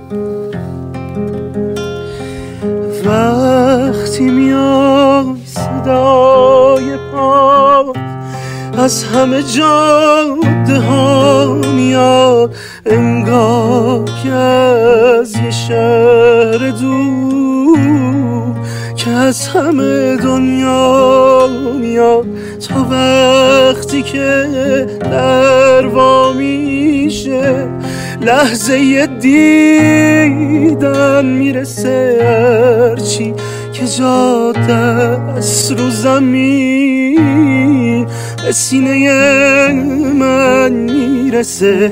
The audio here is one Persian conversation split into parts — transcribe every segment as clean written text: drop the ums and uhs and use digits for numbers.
وقتی میای صدای پا از همه جاده ها میاد، انگار که از یه شهر دور که از همه دنیا میاد. تا وقتی که در وا میشه لحظه دیدن میرسه، هرچی که جا دست رو زمین به سینه من میرسه.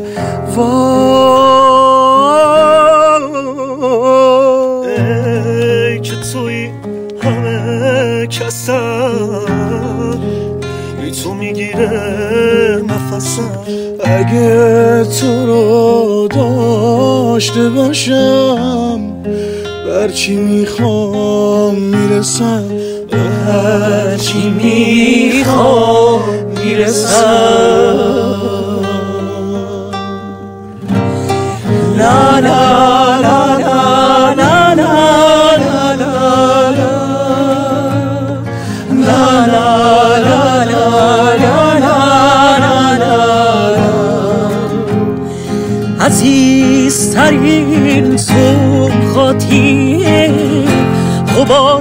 ای که توی همه کسم، بی تو میگیره نفسم. اگه تو رو داشته باشم برچی میخوام میرسم، هرچی میخوام میرسم. لا لا لا لا لا لا لا لا لا. عزیزترین صبحاتی غبار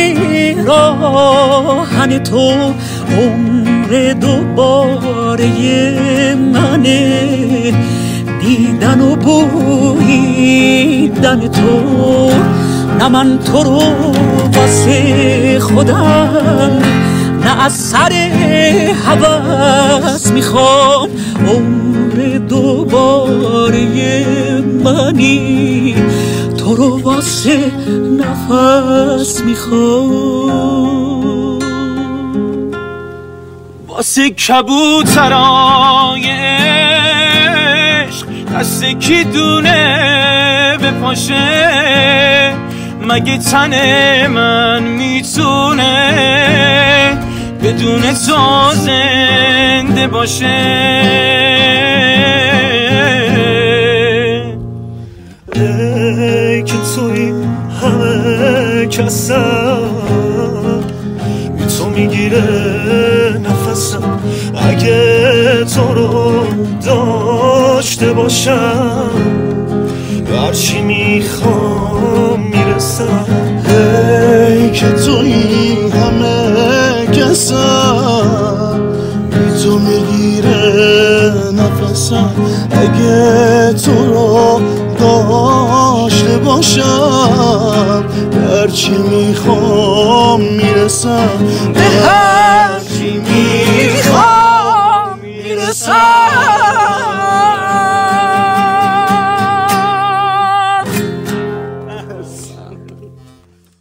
پیراهن تو، عمر دوباره منه، دیدن و بویدن تو. نه من تو رو واسه خودم، نه از سر هوس میخوام، عمر دوباره منی، تو رو واسه نفس میخوام. واسه کبوترای عشق دست کی دونه بپاشه، مگه تن من میتونه بدون تو زنده باشه؟ ای که توی همه کسم، بی تو میگیره نفسم. اگه تو رو داشته باشم برچی میخوام میرسم. ای که توی همه کسم، بی تو میگیره نفسم. اگه تو رو داشته باشم برچی میخوام میرسم، به هرچی میخوام